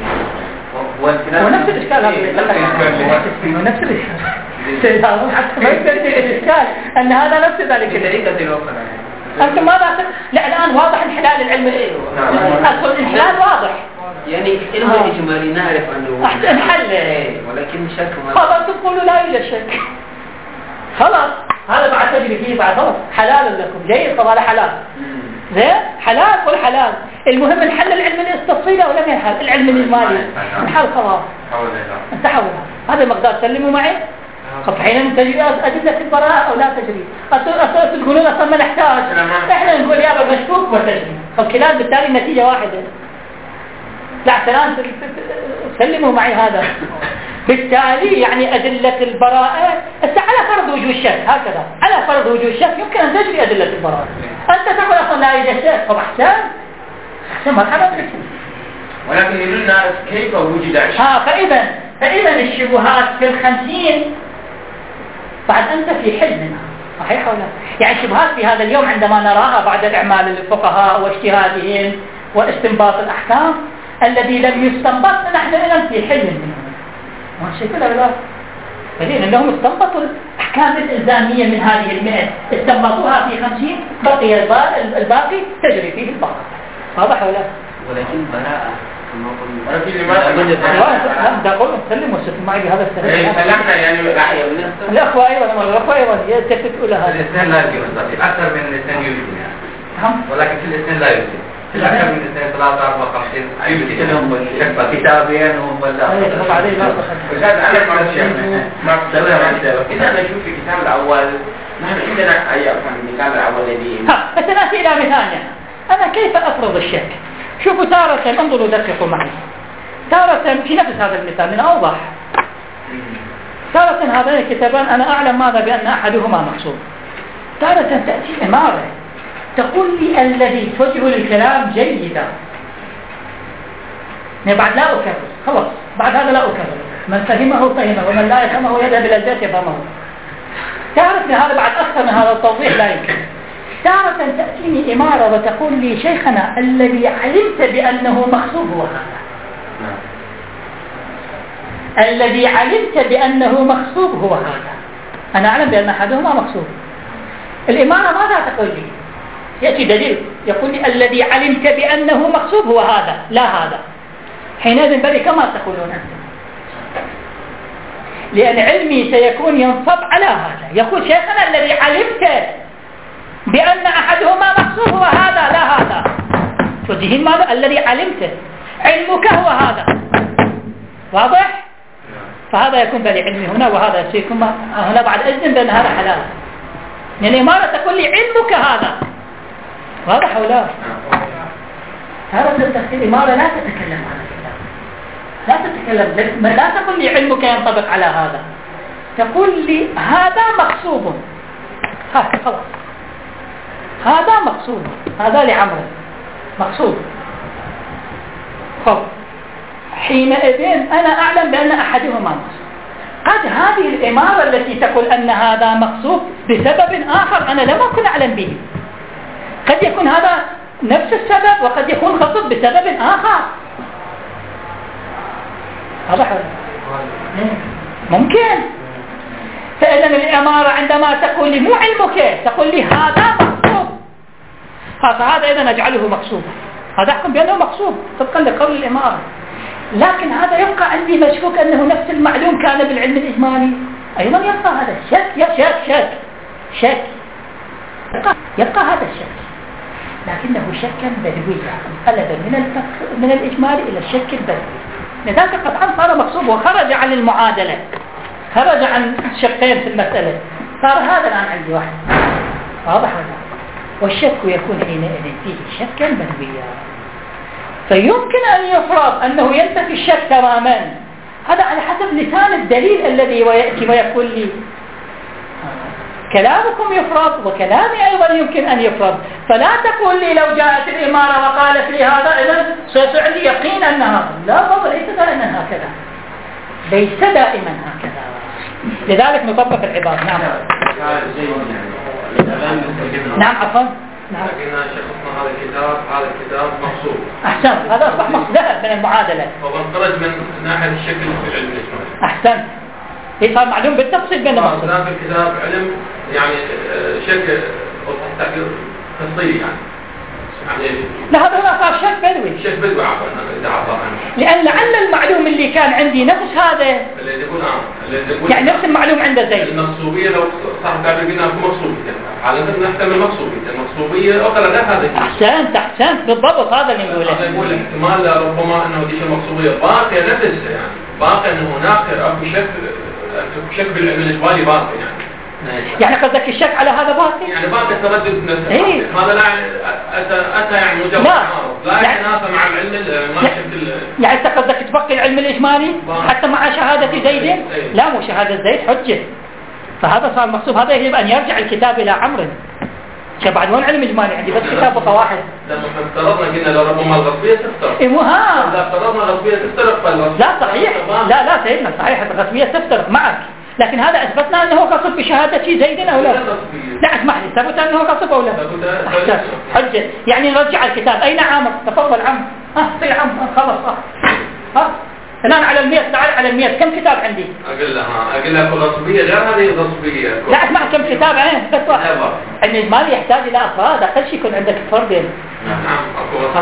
ونفس الإشكال هذا ونفس الإشكال حتى ما يمكن الإشكال أن هذا نفس ذلك الطريقة. أنتم ماذا؟ لا الآن واضح انحلال العلم. أصل الانحلال واضح. يعني علم الإجمالي نعرف أنه انحل ولكن شك ما. خلاص تقولوا لا يوجد شك. خلاص هذا بعد تجري فيه بعد خلاص حلال لكم جيد. طب هذا حلال. زين حلال قل حلال. المهم انحل العلم التفصيلي ولا ما ينحل العلم الإجمالي انحل خلاص انتحول. هذا المقدار سلموا معي. طب حين تجري أدلة البراءة أو لا تجري أصلا تقولون أصلا ما نحتاج احنا نقول يا أبا مشكوك وتجري. طب كلام بالتالي النتيجة واحدة. لا سلام سلموا معي هذا. بالتالي يعني أدلة البراءة على فرض وجود الشك هكذا على فرض وجود الشك يمكن أن تجري أدلة البراءة. أنت تقول أصلا لا يوجد شك. طب أحسن أحسن ما حرام. ولكن يريد نعرف كيف وجد الشك. ها فإذا فإذا الشبهات في الخمسين بعد أنت في حل منها صحيح ولا؟ يعني الشبهات في هذا اليوم عندما نراها بعد الإعمال الفقهاء واجتهادهم واستنباط الأحكام الذي لم يستنبط نحن الآن في حل منه. ما شيء كذا ولا؟ فلين أنهم استنبطوا الأحكام الإلزامية من هذه المئة استنبطوها في خمسين بقي الباقي تجري فيه البقاء. واضح ولا؟ ولكن براءة ولكن لماذا؟ لا ده قول سلم وسلم معي بهذا السلام. سلمنا يعني الأخوة أيضا الأخوة أيضا يتفق لها. الاثنين لا يوجد أكثر من الاثنين يوجد يعني. ولكن في الاثنين لا يوجد. في أكثر من اثنين ثلاثة أربعة خمسين يوجد. شكل كتابين ولا. بعدين لا أستاذ أنا ما ما إذا أنا أشوف في الكتاب الأول نحن عندنا أي أفهم الكتاب الأول الذي. ها بس نأتي إلى مثال. أنا كيف أفرض الشك؟ شوفوا تارة انظروا دققوا معي. تارة في نفس هذا المثال من أوضح. تارة هذين الكتابان أنا أعلم ماذا بأن أحدهما مقصود. تارة تأتي إمارة تقول لي الذي توجه للكلام جيدا. يعني بعد لا أكرر خلاص بعد هذا لا أكرر. من فهمه فهمه ومن لا يفهمه يذهب إلى الجهة يفهمه. تعرف هذا بعد أكثر من هذا التوضيح لا يمكن. تارة تأتيني إمارة وتقول لي شيخنا الذي علمت بأنه مقصود هو هذا. الذي علمت بأنه مقصود هو هذا. أنا أعلم بأن أحدهما مقصود. الإمارة ماذا تقول لي؟ يأتي دليل يقول لي الذي علمت بأنه مقصود هو هذا لا هذا. حينئذ بلي كما تقولون أنتم. لأن علمي سيكون ينصب على هذا. يقول شيخنا الذي علمت بأن أحدهما مقصود هو هذا لا هذا. توجهين ماذا؟ الذي علمته علمك هو هذا. واضح؟ فهذا يكون بلي علمي هنا وهذا سيكون هنا بعد إذن بأن هذا حلال. يعني الإمارة تقول لي علمك هذا. واضح أو لا؟ هذا الإمارة لا تتكلم عن الكلام. لا تتكلم لا تقول لي علمك ينطبق على هذا. تقول لي هذا مقصود. ها خلاص هذا مقصود هذا لعمر مقصود. خب حينئذ أنا أعلم بأن أحدهما مقصود. قد هذه الإمارة التي تقول أن هذا مقصود بسبب آخر أنا لم أكن أعلم به. قد يكون هذا نفس السبب وقد يكون خطب بسبب آخر. هذا حل ممكن. فإذا الإمارة عندما تقول لي مو علمك تقول لي هذا مقصود فهذا إذا نجعله مقصود. هذا أحكم بأنه مقصود طبقا لقول الإمارة. لكن هذا يبقى عندي مشكوك أنه نفس المعلوم كان بالعلم الإجمالي أيضا يبقى هذا شك شك شك شك يبقى, يبقى هذا الشك لكنه شكا بدويا انقلب من من الإجمالي إلى الشك البدوي. لذلك قطعا صار مقصود وخرج عن المعادلة خرج عن شقين في المسألة صار هذا الآن عندي واحد. واضح ولا؟ والشك يكون حينئذ فيه شكا بدويا. فيمكن أن يفرض أنه ينتفي الشك تماما. هذا على حسب لسان الدليل الذي ويأتي ويقول لي كلامكم يفرض وكلامي أيضا يمكن أن يفرض. فلا تقول لي لو جاءت الإمارة وقالت لي هذا إذن سيصير عندي يقين أنها، لا بابا ليس دائما هكذا، ليس دائما هكذا. لذلك نطبق العبارة. نعم نعم عفوا. نعم. لكن شخصنا هذا الكتاب هذا الكتاب مقصود. أحسن، هذا أصبح مصدر من المعادلة. وانخرج من ناحية الشكل في العلم الإجمالي. أحسن. هي صار معلوم بالتفصيل بين المقصود. في الكتاب علم يعني شكل تعبير خصيصي يعني. يعني لا هذا هنا صار شك بدوي. شك بدوي عفوا إذا عبر عنه. لأن لعل المعلوم اللي كان عندي نفس هذا. اللي يقول آه. اللي يقول يعني نفس المعلوم عنده زي. المقصوبية لو صح تعبير بينها في مقصوبية. على أساس نحتمل المقصوبية. المقصوبية أخرى غير هذا. أحسنت أحسنت بالضبط هذا اللي نقوله. هذا يقول احتمال ربما أنه دي المقصوبية باقي نفسها يعني. باقي أنه هناك أكو شك شك بالعلم الإجمالي باقي يعني. يعني قصدك الشك على هذا باقي؟ يعني باقي التردد نفسه. إيه؟ هذا لا أتى أتى يعني مجرد لا لا يتنافى مع العلم ما شكل. يعني أنت قصدك تبقي العلم الإجمالي حتى مع شهادة زيد؟ إيه؟ لا مو شهادة زيد حجة. فهذا صار مقصود. هذا يجب أن يرجع الكتاب إلى عمرو. بعد وين علم إجمالي عندي بس كتاب بطا واحد. لما افترضنا قلنا لو ربما الغصبية تفترق. إيه مو ها. إذا افترضنا الغصبية تفترق فالغصبية. لا صحيح. لا لا سيدنا صحيح الغصبية تفترق معك. لكن هذا أثبتنا أنه غصب بشهادة زيد أو لا؟ لا اسمح لي ثبت أنه غصب أو لا؟ أحسن حجة. يعني نرجع الكتاب. أين عامر؟ تفضل عم. ها في عم خلص ها. ها الآن على المية. تعال على المية كم كتاب عندي؟ أقول لها أقول لها الغصبية غير هذه الغصبية. لا اسمع كم كتاب عين بس واحد. الإجمالي يحتاج إلى أفراد. أقل شيء يكون عندك فردين. نعم أكو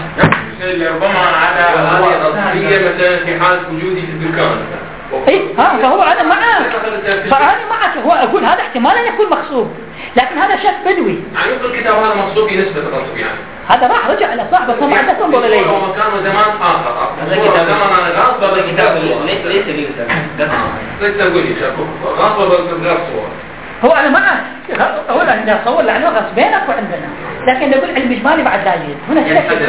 شيء ربما على هذه الغصبية مثلا في حالة وجودي في الدكان. إيه ها فهو أنا معك. فأنا معك. هو أقول هذا احتمال أن يكون مقصود. لكن هذا شك بدوي. يعني يقول الكتاب هذا مقصود بنسبة الغصب يعني. هذا راح رجع على صاحبه ثم عندك تنظر إليه. هو مكان زمان آخر. هذا كتاب زمان أنا غاصب هذا كتاب ليس ليس ليس ليس تقولي شافوا غاصب غير صور. هو أنا معك. أولا إذا صور لأنه غصبينك وعندنا. لكن نقول علم إجمالي بعد لا يجد. هنا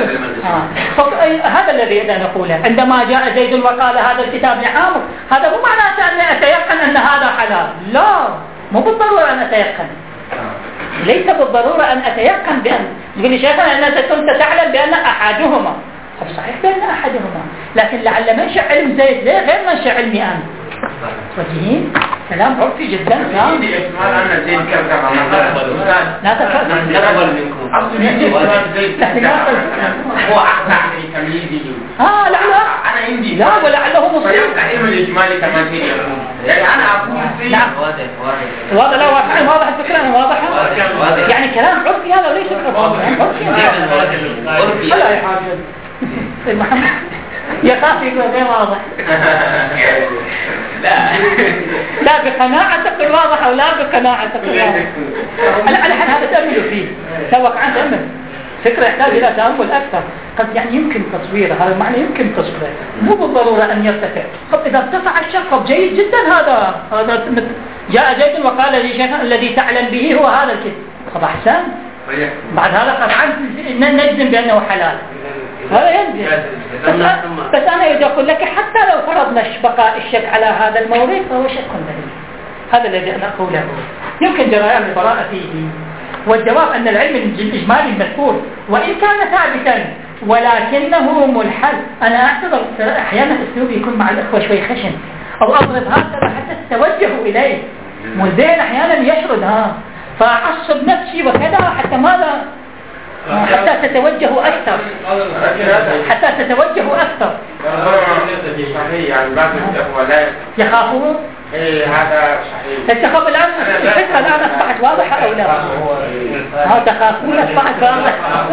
آه. هذا الذي إذا نقوله عندما جاء زيد وقال هذا الكتاب لعامر. هذا مو معناته أن أتيقن أن هذا حلال. لا مو بالضرورة أن أتيقن. ليس بالضرورة أن أتيقن بأن يقول لي شيخنا أنت كنت تعلم بأن أحدهما. صحيح بأن أحدهما. لكن لعل منشأ علم زيد ليه غير منشأ علمي أنا. وجهين كلام عرفي جدا. لا لا نقبل منكم. هو أحسن من تمييزه. آه لا لا أنا عندي. لا ولعله مصير. علم الإجمالي كمان هي يقول. يعني أنا أقول فيه. نعم. واضح لا واضح واضح الفكرة أنا واضحة. يعني كلام عرفي هذا وليس عرفي. عرفي. لا يا حاجة. محمد. يخاف يقول غير واضح. لا لا بقناعة تقول واضح أو لا بقناعة تقول واضح. على حد هذا تأمل فيه. توقع عن تأمل. فكرة يحتاج إلى تأمل أكثر. قد يعني يمكن تصويره. هذا المعنى يمكن تصويره. مو بالضرورة أن يرتفع. طب إذا ارتفع الشق جيد جدا. هذا هذا جاء زيد وقال لي شيخنا الذي تعلم به هو هذا الكتاب. طب أحسن. بعد هذا قطعا نجزم بأنه حلال. هذا ينزل. بس أنا أريد أقول لك حتى لو فرضنا بقاء الشك على هذا المورد فهو شك بديهي. هذا الذي أنا أقوله. يمكن جريان البراءة فيه. والجواب أن العلم الإجمالي المذكور وإن كان ثابتا ولكنه ملحد. أنا أعتبر أحيانا أسلوبي يكون مع الأخوة شوي خشن أو أضرب هكذا حتى تتوجهوا إليه. والذهن أحيانا يشرد ها فأعصب نفسي وكذا حتى ماذا حتى تتوجهوا أكثر. حتى تتوجهوا أكثر. يخافون. إيه هذا صحيح. تخاف الآن الفكرة الآن أصبحت واضحة أو لا؟ ها تخافون أصبحت واضحة.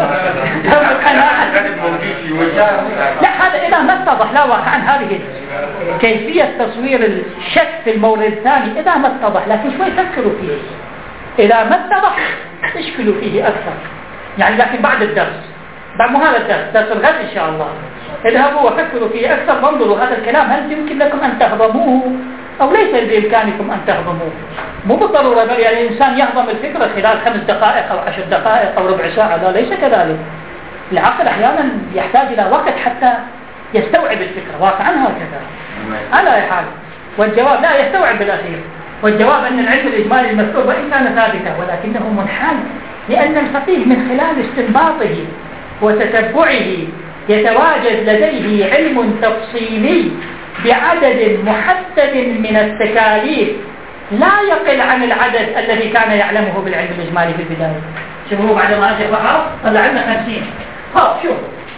لا هذا إذا ما اتضح لا واقعا هذه كيفية تصوير الشك في المورد الثاني إذا ما اتضح. لكن شوي فكروا فيه. إذا ما اتضح اشكلوا فيه أكثر. يعني لكن بعد الدرس بعد مو هذا الدرس درس الغد إن شاء الله اذهبوا وفكروا فيه أكثر. وانظروا هذا الكلام هل يمكن لكم أن تهضموه أو ليس بإمكانكم أن تهضموه. مو بالضرورة بل يعني الإنسان يهضم الفكرة خلال خمس دقائق أو عشر دقائق أو ربع ساعة. لا ليس كذلك. العقل أحيانا يحتاج إلى وقت حتى يستوعب الفكرة، واقعا هكذا على أي حال. والجواب لا يستوعب بالأخير، والجواب أن العلم الإجمالي المذكور وإن كان ثابتا ولكنه منحل، لأن الفقيه من خلال استنباطه وتتبعه يتواجد لديه علم تفصيلي بعدد محدد من التكاليف لا يقل عن العدد الذي كان يعلمه بالعلم الإجمالي في البداية. شوفوا بعد ما أجل فقط طلع لنا خمسين، ها شوف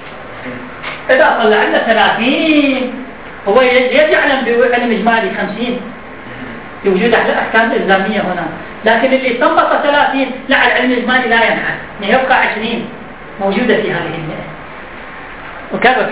إذا طلع لنا ثلاثين هو يعلم بعلم إجمالي خمسين بوجود الأحكام الإلزامية هنا، لكن اللي استنبط ثلاثين لا العلم الإجمالي لا ينحل، يبقى عشرين موجودة في هذه المئة. وكبر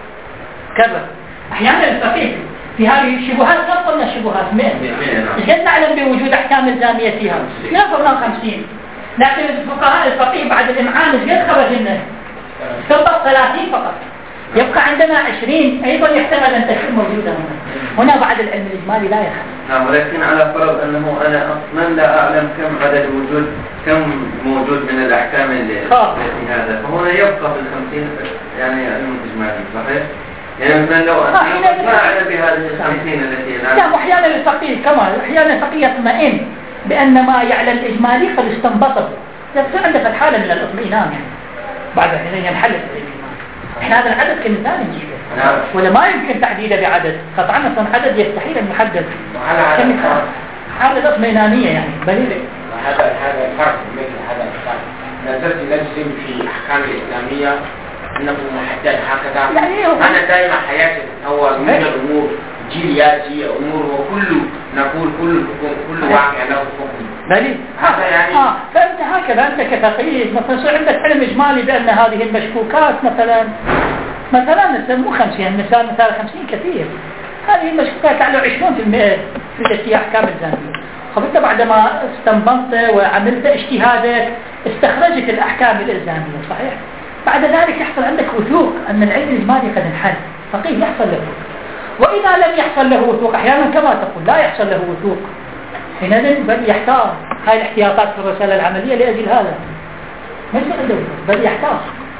كبر أحيانا الفقيه في هذه الشبهات نقل لنا الشبهات مئة، مش قد نعلم بوجود أحكام إلزامية فيها نقل لنا خمسين، لكن الفقهاء الفقيه بعد الإمعان مش قد خرج لنا استنبط ثلاثين فقط، يبقى عندنا عشرين أيضا يحتمل أن تكون موجودة هنا. هنا بعد العلم الإجمالي لا يخرج. نعم، ولكن على فرض أنه أنا أصلا لا أعلم كم عدد وجود كم موجود من الأحكام اللي في هذا، فهنا يبقى في الخمسين يعني علم إجمالي صحيح؟ يعني مثلا لو أنا ما أعلم بهذه الخمسين التي لا، وأحيانا الفقيه كمان أحيانا الفقيه يطمئن بأن ما يعلم إجمالي قد استنبطه، يصير عنده الحالة من الاطمئنان يعني بعد حين ينحل الإجمالي. احنا هذا العدد كمثال نجيبه نعم. ولا ما يمكن تحديده بعدد، قطعا اصلا عدد يستحيل ان يحدد كمثال، حالة اطمئنانية يعني بليل. هذا هذا الفرق مثل هذا الفرق نزلت نجزم في احكام الاسلاميه انه محدد هكذا يعني انا دائما حياتي تتطور من الامور جيلياتي امور وكل نقول كل كل واقع له حكم بليل هذا يعني اه فانت هكذا انت كفقيه مثلا يصير عندك علم اجمالي بان هذه المشكوكات مثلا مثلا نسمو خمسين مثال مثال خمسين كثير، هذه المشكوكات على عشرين بالمئة في احكام الزامية. طب انت بعدما استنبطت وعملت اجتهادك استخرجت الاحكام الالزاميه صحيح، بعد ذلك يحصل عندك وثوق ان العلم الاجمالي قد انحل، فقيه يحصل له وثوق. واذا لم يحصل له وثوق احيانا كما تقول لا يحصل له وثوق، حينئذ بل يحتار. هاي الاحتياطات في الرساله العمليه لاجل هذا ما يصير عنده وثوق بل يحتار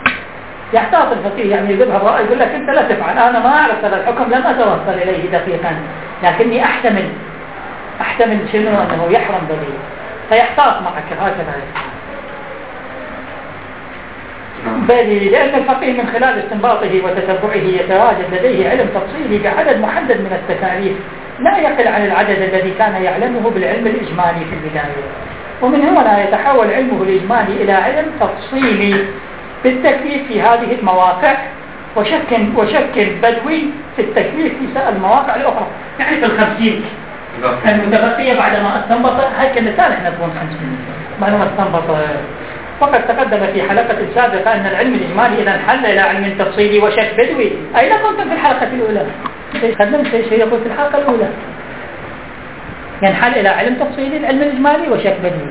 يحتاط الفقيه يعني يذهب رأي يقول لك انت لا تفعل، انا ما اعرف هذا الحكم لم اتوصل اليه دقيقا لكني احتمل احتمل شنو انه يحرم دليل فيحتاط معك هكذا بل لان الفقيه من خلال استنباطه وتتبعه يتواجد لديه علم تفصيلي بعدد محدد من التكاليف لا يقل عن العدد الذي كان يعلمه بالعلم الاجمالي في البدايه، ومن هنا يتحول علمه الاجمالي الى علم تفصيلي بالتكليف في هذه المواقع وشك وشك بدوي في التكليف في سائر المواقع الأخرى. يعني في الخمسين المتبقية بعدما استنبط هاي كمثال احنا نقول خمسين بعدما استنبط. وقد تقدم في حلقة سابقة أن العلم الإجمالي إذا انحل إلى علم تفصيلي وشك بدوي. أين كنتم في الحلقة الأولى؟ قدمت شيء يقول في الحلقة الأولى ينحل إلى علم تفصيلي العلم الإجمالي وشك بدوي.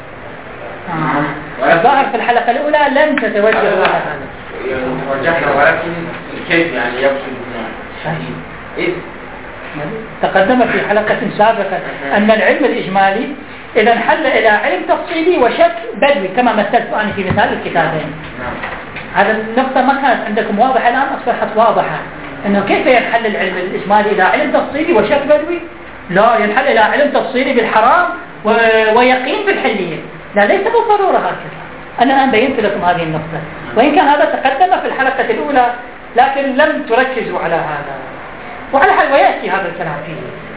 آه. الظاهر في الحلقة الأولى لم تتوجه إلى هذا. توجهنا ولكن كيف يعني يقصد إيه؟ تقدم في حلقة سابقة أن العلم الإجمالي إذا انحل إلى علم تفصيلي وشك بدوي كما مثلت أنا في مثال الكتابين. هذا النقطة ما كانت عندكم واضحة الآن أصبحت واضحة أنه كيف ينحل العلم الإجمالي إلى علم تفصيلي وشك بدوي؟ لا ينحل إلى علم تفصيلي بالحرام و... ويقين بالحلية. لا ليس بالضرورة هكذا. أنا الآن بينت لكم هذه النقطة وإن كان هذا تقدم في الحلقة الأولى لكن لم تركزوا على هذا وعلى حال ويأتي هذا الكلام فيه.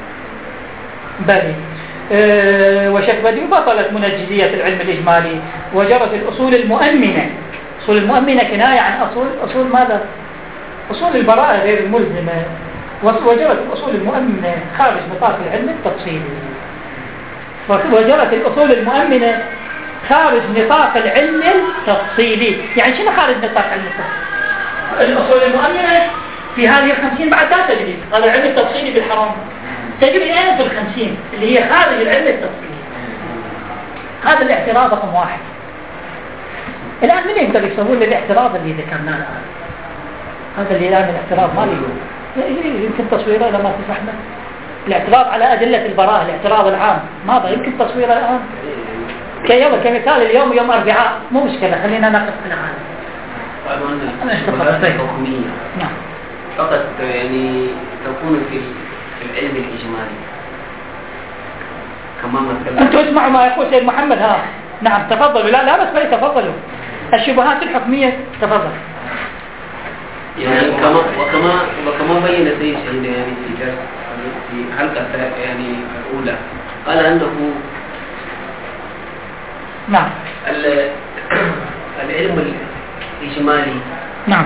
بل أه وشك بدوي بطلت منجزية العلم الإجمالي وجرت الأصول المؤمنة. أصول المؤمنة كناية عن أصول أصول ماذا؟ أصول البراءة غير الملزمة وجرت الأصول المؤمنة خارج نطاق العلم التفصيلي. وجرت الأصول المؤمنة خارج نطاق العلم التفصيلي. يعني شنو خارج نطاق العلم التفصيلي؟ الأصول المؤمنة في هذه الخمسين بعد لا تجري. هذا العلم التفصيلي بالحرام تجري الآن في الخمسين اللي هي خارج العلم التفصيلي. هذا الاعتراض رقم واحد. الآن من يقدر يسوون الاعتراض اللي ذكرناه الآن؟ هذا اللي الآن الاعتراض ما ليه يمكن تصويره لما تسمحنا الاعتراض على أدلة البراءة الاعتراض العام ماذا يمكن تصويره الآن كيوم كمثال اليوم يوم أربعاء مو مشكلة خلينا نقف على هذا. قالوا أن الشبهات الحكمية فقط يعني تكون في في العلم الإجمالي كما مثلا. أنتوا اسمعوا ما يقول سيد محمد. ها نعم تفضلوا. لا لا بس بل تفضلوا. الشبهات الحكمية تفضل. يعني كما وكما وكما بين سيد شهيد يعني في درس في حلقة يعني الأولى قال أنه نعم العلم الإجمالي نعم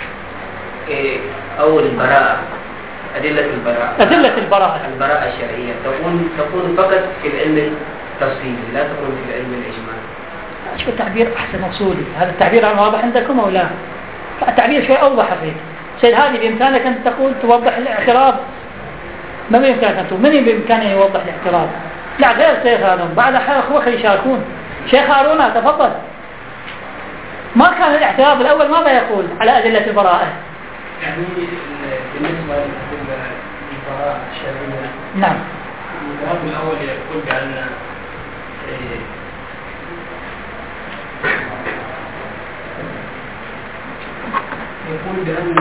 أو البراءة أدلة البراءة أدلة البراءة البراءة الشرعية تكون تكون فقط في العلم التفصيلي لا تكون في العلم الإجمالي. شو التعبير أحسن أصولي؟ هذا التعبير واضح عندكم أو لا؟ التعبير شوي أوضح فيه. سيد هذه بإمكانك أن تقول توضح الاعتراض. ما بإمكانك أن تقول من بإمكانه يوضح الاعتراض؟ لا غير سيد هارون بعد أخوة يشاركون. شيخ هارون تفضل. ما كان الاعتراض الأول ماذا يقول على أدلة البراءة؟ يعني بالنسبة للبراءة الشرعية نعم الجواب الأول يقول بأن يقول بأن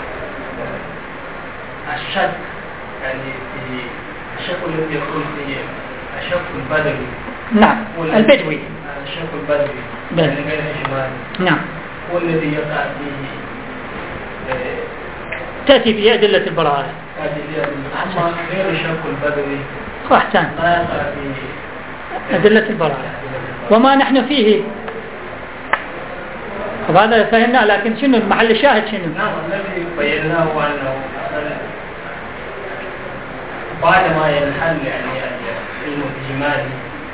الشك يعني في الشك الذي يقول في الشك البدوي. نعم البدوي الشك البدوي يعني غير إجمالي. نعم هو الذي يقع فيه تأتي به أدلة البراءة. تأتي به أدلة أما غير الشك البدوي أحسن لا يقع فيه أدلة البراءة وما نحن فيه. وهذا فهمنا لكن شنو محل الشاهد شنو؟ نعم الذي بيناه أنه بعد ما ينحل يعني العلم الإجمالي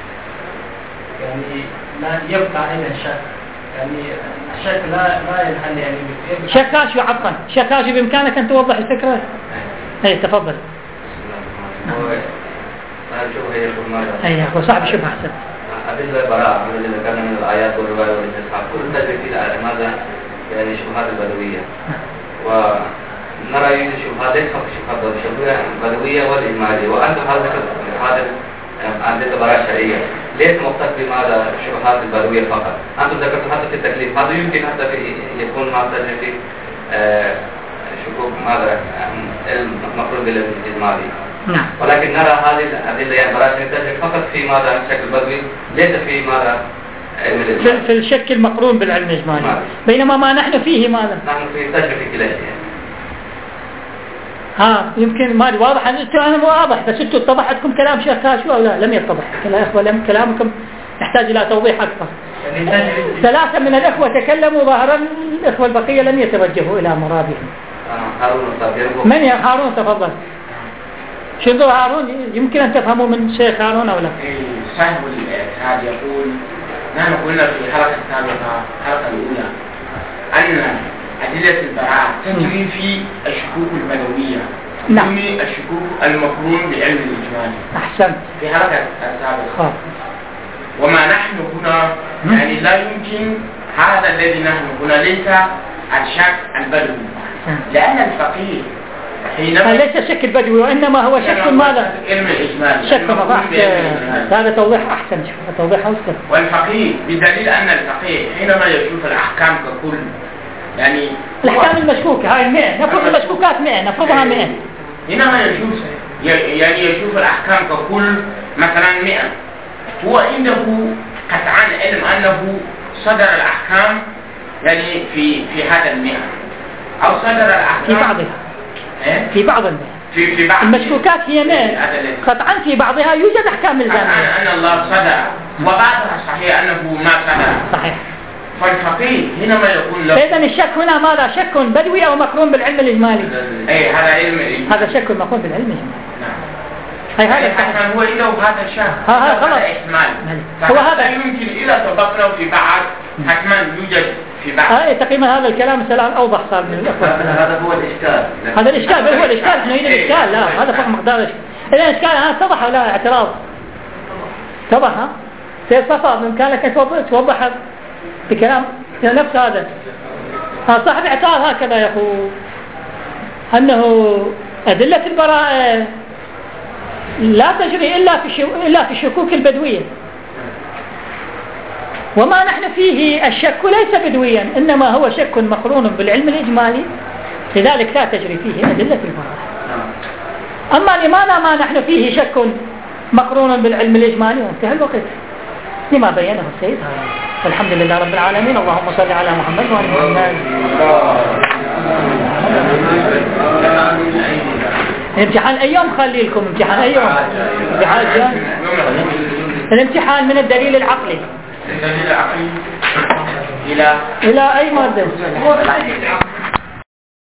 يعني لا يبقى أيضا شك يعني الشك لا لا ينحل يعني شكاش عفوا شكاش بإمكانك أن توضح الفكرة؟ أي تفضل. أي هو صعب شبه أحسن. أدلة البراءة من اللي ذكرنا من الآيات والرواية والإسحاق كل تجري على ماذا يعني شبهات البدوية ونرى يوجد شبهات ليس فقط شبهات البدوية والإجمالية وأنتم هذا هذا أدلة البراءة الشرعية ليس مختص بماذا شبهات البدوية فقط. أنتم ذكرتم حتى في التكليف هذا يمكن حتى في يكون ما تجري في شكوك ماذا المفروض بالإجمالي. نعم. ولكن نرى هذه الأدلة يعني براءة تجري فقط في ماذا الشكل البدوي ليس في ماذا في, في الشك المقرون بالعلم الإجمالي بينما ما نحن فيه ماذا؟ نحن في تجري في كلا شيء. ها يمكن ما واضح أنا واضح بس أنتم اتضح عندكم كلام شيخ كاشو أو لا؟ لم يتضح يا إخوة لم كلامكم يحتاج إلى توضيح أكثر. ثلاثة من الأخوة تكلموا ظاهرا الأخوة البقية لم يتوجهوا إلى مرادهم. من يا هارون تفضل. شنو هارون يمكن أن تفهموا من شيخ هارون أو لا؟ صاحب الإرشاد يقول نحن قلنا في الحلقة السابقة الحلقة الأولى أن أدلة البراءة تجري في الشكوك البدوية نعم الشكوك المقرون بعلم الإجمالي. أحسنت في الحلقة السابقة. وما نحن هنا يعني لا يمكن هذا الذي نحن هنا ليس الشك البدوي لأن الفقيه حينما ليس شك البدوي وإنما هو شك ماذا؟ علم الإجمال شك مضاحك. هذا توضيح أحسن توضيح أوسط. والفقيه بدليل أن الفقيه حينما يشوف الأحكام ككل يعني الأحكام المشكوكة هاي مئة نفرض المشكوكات مئة نفرضها مئة حينما يشوف يعني يشوف الأحكام ككل مثلا مئة هو عنده قطعا علم أنه صدر الأحكام يعني في في هذا المئة أو صدر الأحكام في بعضها في بعض المئة في في بعض المشكوكات هي مئة قطعا في بعضها يوجد أحكام الزامية أن الله صدر وبعضها صحيح أنه ما صدر صحيح. فالفقيه حينما يقول له إذن الشك هنا ماذا شك بدوي أو مقرون بالعلم الإجمالي؟ أي هذا علم الإجمالي. هذا شك مقرون بالعلم الإجمالي. نعم. هي هذا حتى هو عنده هذا الشك. ها ها خلاص. هو هذا يمكن إذا طبقنا في بعض حتما يوجد في بعض. آه تقريبا هذا الكلام الآن أوضح صار من الأخوة. هذا هو الإشكال. هذا الإشكال بل هو الإشكال إحنا نريد الإشكال لا هذا فوق مقدار الإشكال. إذا الإشكال ها اتضح ولا اعتراض؟ اتضح ها؟ سيد صفا بإمكانك أن توضح بكلام نفس هذا. صاحب اعتراض هكذا يقول أنه أدلة البراءة لا تجري إلا في إلا في الشكوك البدوية. وما نحن فيه الشك ليس بدويا، إنما هو شك مقرون بالعلم الإجمالي، لذلك لا تجري فيه أدلة البراءة. أما لماذا ما نحن فيه شك مقرون بالعلم الإجمالي وانتهى الوقت لما بينه السيد هذا. والحمد لله رب العالمين. اللهم صل على محمد وعلى محمد. الامتحان أيام خلي لكم امتحان أيام امتحان الامتحان من الدليل العقلي الدليل العقلي إلى إلى أي مادة؟